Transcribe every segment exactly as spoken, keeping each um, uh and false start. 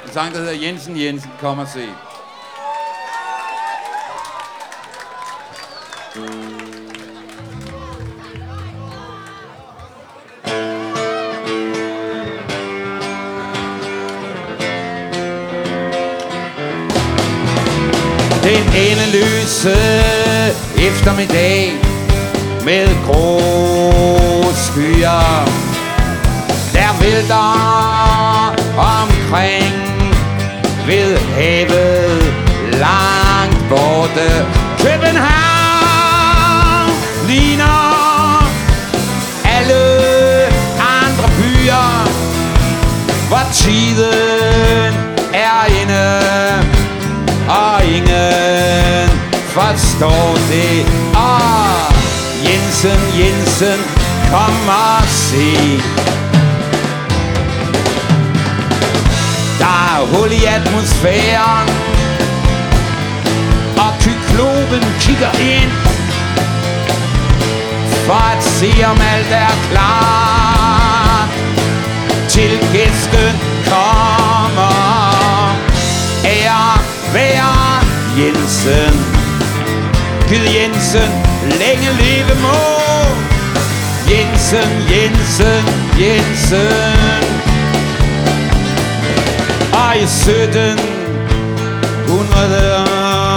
En sang, der hedder Jensen Jensen, kom og se. Den endeløse eftermiddag med grå skyer, der vælter omkring ved havet langt borte. København ligner alle andre byer, hvor tiden er inde og ingen forstår det. Og Jensen, Jensen, kom og se. Der er hul i atmosfæren, og kyklopen kigger ind for at se om alt er klar til gæsten kommer. Ære være Jensen, Gud Jensen, længe leve må. Jensen, Jensen, Jensen. Og i sytten hundrede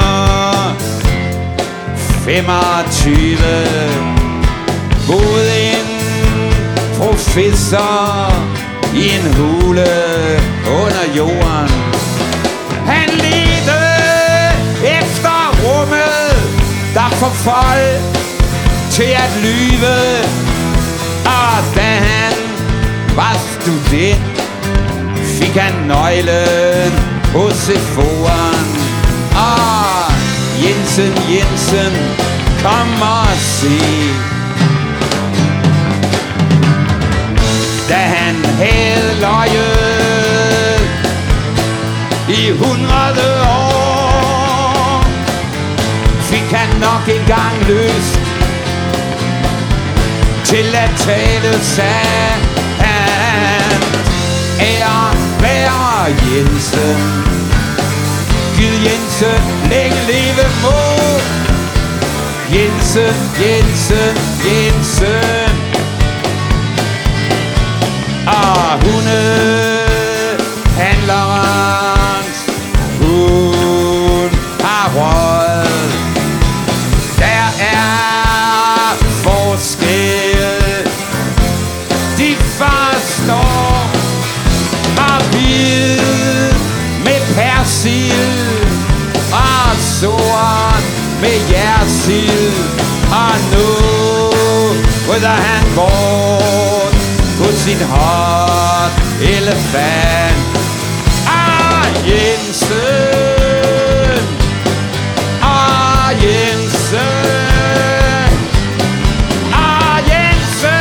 femogtyve boede en professor i en hule under jorden. Han ledte efter rummet, der får folk til at lyve. Og da han var student, fik han nøglen hos Seforen. Og Jensen, Jensen, kom og se. Da han havde løjet i hundrede år, fik han nok engang lyst til at tale sandt. Ære være Jensen, Gud Jensen, længe leve må. Jensen, Jensen, Jensen. Og hundehandlerens hund har råd. Der er forskel, de forstår. Og hvid med persil, og sort med jersild. Og nu rydder han bort på sin hot elefant. Ah, Jensen, ah, Jensen, ah, Jensen.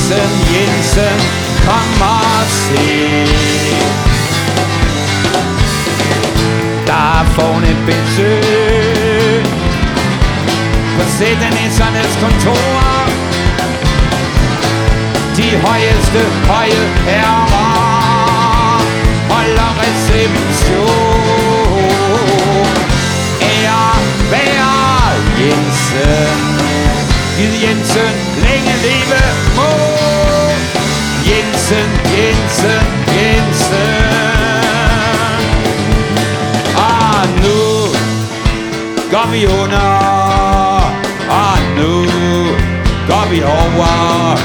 Jensen, Jensen, kom og se. Der er fornemt besøg på sættenissernes kontor. De højeste høje herrer holder reception. Ære være Jensen, Gid Jensen længe leve må. Jensen, Jensen, Jensen. Og nu går vi under, og nu går vi over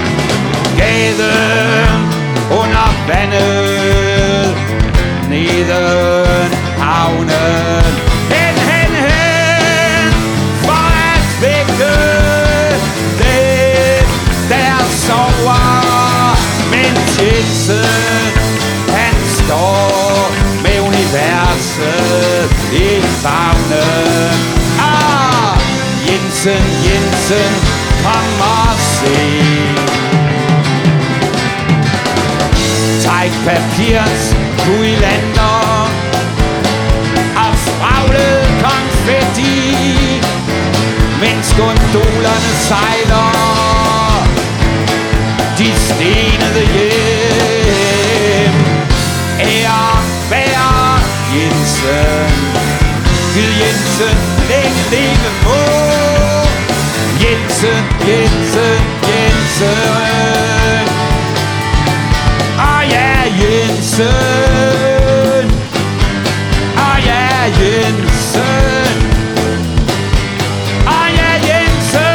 gaden under vandet, neden havnen. Hen, hen, hen, for at vække den, der sover. Men Jensen, han står med universet i favnen. Ah, Jensen, Jensen, kom og se. Træk papirs guirlander og spraglet konfetti, mens gondolerne sejler de stenede hjem. Ære være Jensen, Gid Jensen længe leve må. Jensen, Jensen, Jensen. Ah ja, Jensen. Ah ja, Jensen. Ah ja, Jensen.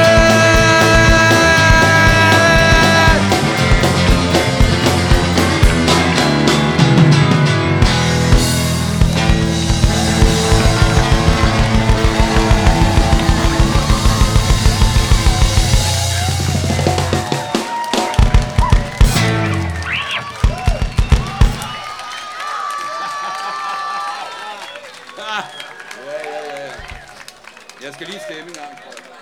Ja, ja, ja. Jeg skal lige stemme en gang.